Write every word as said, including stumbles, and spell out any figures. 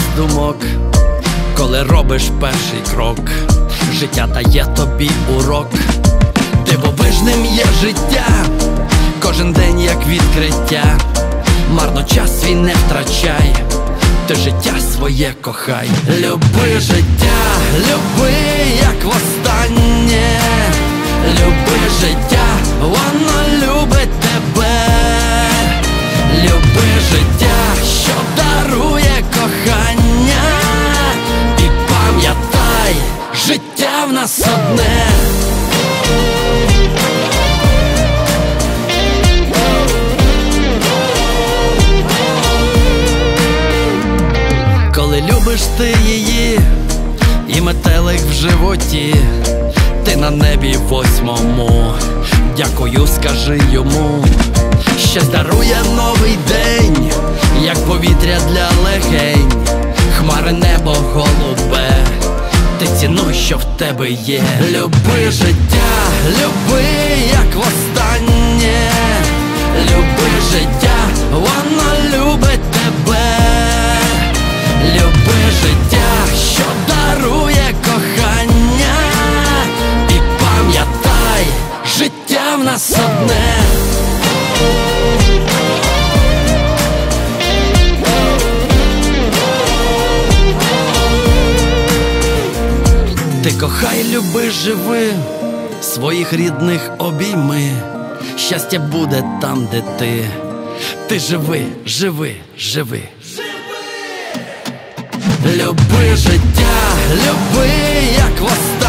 думок, коли робиш перший крок. Життя дає тобі урок, дивовижним є життя, кожен день як відкриття. Марно час свій не втрачай, ти життя своє кохай. Люби життя, люби як востаннє. Люби життя, воно любить тебе. Люби життя, що дарує кохання. І пам'ятай, життя в нас одне. Коли любиш ти її, і метелик в животі, ти на небі восьмому, дякую скажи йому. Щось дарує новий день, як повітря для легень. Хмари, небо голубе, ти цінуй, що в тебе є. Люби життя, люби як востаннє. Люби життя, воно любить тебе. Люби життя, що дарує кохання. І пам'ятай, життя в нас одне. Ти кохай, люби, живи, своїх рідних обійми. Щастя буде там, де ти. Ти живи, живи, живи. Люби життя, люби як востаннє.